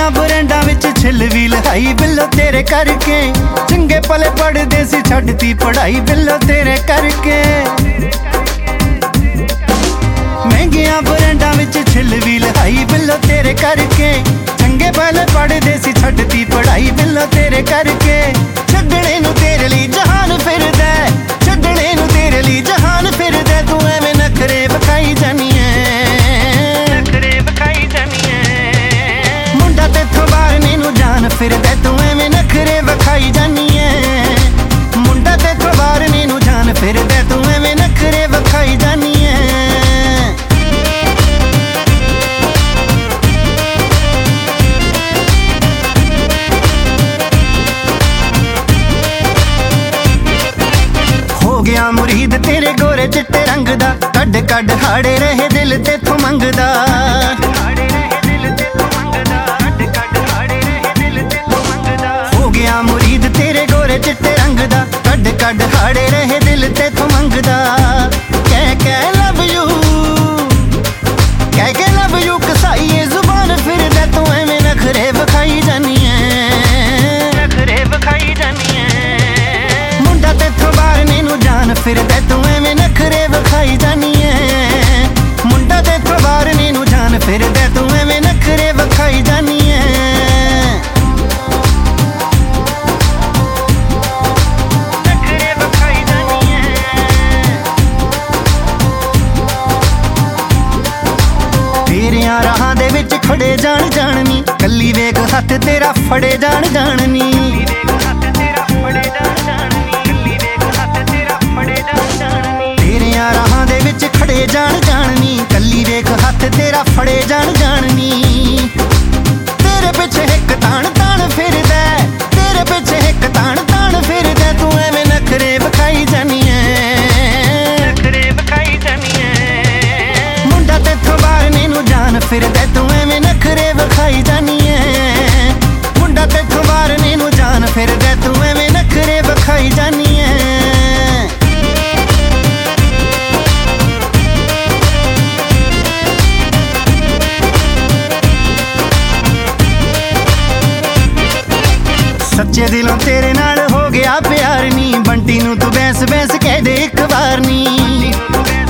ਮਹਿੰਗੀਆਂ ਬ੍ਰਾਂਡਾਂ ਵਿੱਚ ਛਿੱਲ ਵੀ ਲਹਾਈ ਬਿੱਲੋ ਤੇਰੇ ਕਰਕੇ। ਚੰਗੇ ਪਲੇ ਪੜਦੇ ਸੀ ਛੱਡਤੀ ਪੜ੍ਹਾਈ ਬਿੱਲੋ ਤੇਰੇ ਕਰਕੇ। ਮਹਿੰਗੀਆਂ ਬ੍ਰਾਂਡਾਂ ਵਿੱਚ ਛਿੱਲ ਵੀ ਲਹਾਈ ਬਿੱਲੋ ਤੇਰੇ ਕਰਕੇ। ਚੰਗੇ ਪਲੇ ਪੜਦੇ ਸੀ ਛੱਡਤੀ ਪੜ੍ਹਾਈ ਬਿੱਲੋ ਤੇਰੇ ਕਰਕੇ। ਛੱਡਣੇ ਨੂੰ ਤੇਰੇ ਲਈ ਜਹਾਨ ਫਿਰਦਾ, ਛੱਡਣੇ ਨੂੰ ਤੇਰੇ ਲਈ ਜਹਾਨ ਫਿਰਦਾ। ਤੂੰ ਐਵੇਂ ਨਖਰੇ ਵਿਖਾਈ ਜਾਨੀ ਐ, ਨਖਰੇ ਵਿਖਾਈ ਜਾਨੀ ਐ। ਮੁੰਡਾ ਤੇਥੋਂ ਬਾਹਰਨੇ ਨੂੰ ਜਾਨ ਫਿਰਦਾ, ਤੂੰ ਐਵੇਂ ਨਖਰੇ ਵਿਖਾਈ ਜਾਨੀ ਐ। ਮੁੰਡਾ ਤੇਥੋਂ ਬਾਹਰਨੇ ਨੂੰ ਜਾਨ ਫਿਰਦਾ, ਤੂੰ ਐਵੇਂ ਨਖਰੇ ਵਿਖਾਈ ਜਾਨੀ ਐ। ਗਿਆ ਮੁਰੀਦ ਤੇਰੇ ਗੋਰੇ ਚਿੱਟੇ ਰੰਗ ਦਾ, ਕੱਢ ਕੱਢ ਹਾੜੇ ਰਹੇ ਦਿਲ ਤੇਥੋਂ ਮੰਗਦਾ। ਹੋ ਗਿਆ ਮੁਰੀਦ ਤੇਰੇ ਗੋਰੇ ਚਿੱਟੇ ਰੰਗ ਦਾ, ਕੱਢ ਕੱਢ ਹਾੜੇ ਰਹੇ ਦਿਲ ਤੇਥੋਂ ਮੰਗਦਾ। ਕਹਿ ਕਹਿ ਲਵ ਯੂ, ਕਹਿ ਕੇ ਲਵ ਯੂ ਕਸਾਈਏ ਜ਼ੁਬਾਨ ਫਿਰਦਾ। ਤੂੰ ਐਵੇਂ ਨਖਰੇ ਵਿਖਾਈ ਜਾਨੀ ਐ, ਨਖਰੇ ਵਿਖਾਈ ਜਾਨੀ ਐ। ਮੁੰਡਾ ਤੇਥੋਂ ਬਾਹਰਨੇ ਨੂੰ ਜਾਨ ਫਿਰਦਾ, ਤੂੰ ਐਵੇਂ ਨਖਰੇ ਵਿਖਾਈ ਜਾਨੀ ਐ। ਮੁੰਡਾ ਤੇਥੋਂ ਬਾਹਰਨੇ ਨੂੰ ਜਾਨ ਫਿਰਦਾ, ਤੂੰ ਐਵੇਂ ਨਖਰੇ ਵਿਖਾਈ ਜਾਨੀ ਐ। ਨਖਰੇ ਵਿਖਾਈ ਜਾਨੀ ਐ। ਤੇਰਿਆਂ ਰਾਹਾਂ ਦੇ ਵਿੱਚ ਖੜੇ ਜਾਣ ਜਾਣਨੀ, ਕੱਲੀ ਵੇਖ ਹੱਥ ਤੇਰਾ ਫੜੇ ਜਾਣ ਜਾਣਨੀ। ਤੇਰਿਆਂ ਰਾਹਾਂ ਦੇ ਵਿੱਚ ਖੜੇ ਜਾਣ ਜਾਣਨੀ, ਕੱਲੀ ਵੇਖ ਹੱਥ ਤੇਰਾ ਫੜੇ ਜਾਣ ਜਾਣਨੀ। ਤੇਰੇ ਪਿੱਛੇ ਇੱਕ ਤਾਣ ਤਾਣ ਫਿਰਦਾ, ਤੇਰੇ ਪਿੱਛੇ ਇੱਕ ਤਾਣ ਤਾਣ ਫਿਰਦਾ। ਤੂੰ ਐਵੇਂ ਨਖਰੇ ਵਿਖਾਈ ਜਾਨੀ ਐ, ਨਖਰੇ ਵਿਖਾਈ ਜਾਨੀ ਐ। ਮੁੰਡਾ ਤੇਥੋਂ ਬਾਹਰਨੇ ਨੂੰ ਜਾਨ ਫਿਰਦਾ, ਤੂੰ ਐਵੇਂ ਨਖਰੇ ਵਿਖਾਈ ਜਾਨੀ ਐ। ਮੁੰਡਾ ਤੇਥੋਂ ਬਾਹਰਨੇ ਨੂੰ ਜਾਨ ਫਿਰਦਾ, ਤੂੰ ਐਵੇਂ ਨਖਰੇ ਵਿਖਾਈ ਜਾਨੀ ਐ। ਸੱਚੇ ਦਿਲੋਂ ਤੇਰੇ ਨਾਲ ਹੋ ਗਿਆ ਪਿਆਰ ਨੀ, ਬੰਟੀ ਨੂੰ ਤੂੰ ਬੈਂਸ ਬੈਂਸ ਕਹਿ ਦੇ ਇੱਕ ਵਾਰ ਨੀ।